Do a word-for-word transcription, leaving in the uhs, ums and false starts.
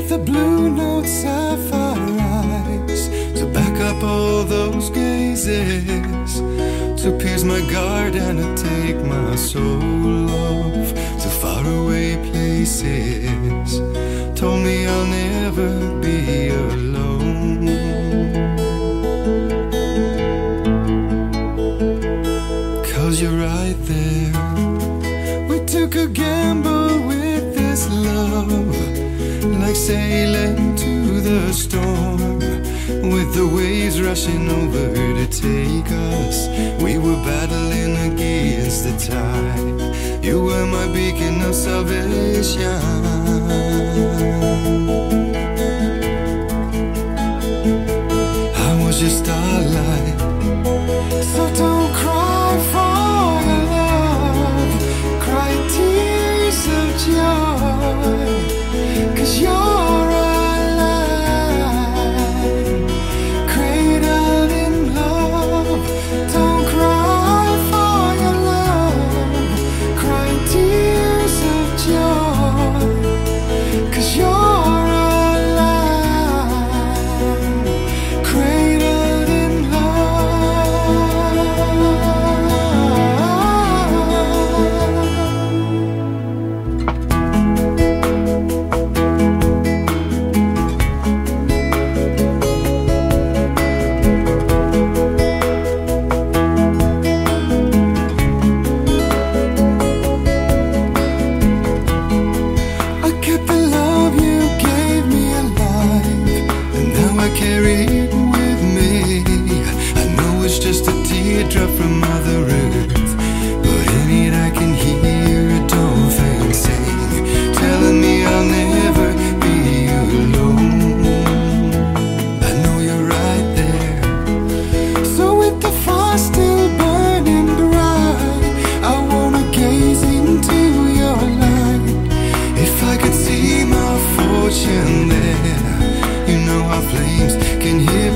the blue note sapphire eyes to back up all those gazes, to pierce my guard and to take my soul off to faraway places. Told me I'll never be alone. Cause you're right there. We took a gamble with this love, like sailing to the storm, with the waves rushing over to take us. We were battling against the tide. You were my beacon of salvation. I was your starlight. So don't cry for your love, cry tears of joy, 'cause you're alive, cradled in love. Don't cry for your love, cry tears of joy, 'cause you're alive, cradled in carry it with me. I know it's just a teardrop from Mother Earth, but in it I can hear a dolphin sing, telling me I'll never be alone. I know you're right there. So with the fire still burning bright, I wanna gaze into your light. If I could see my fortune there, you know our flames can hear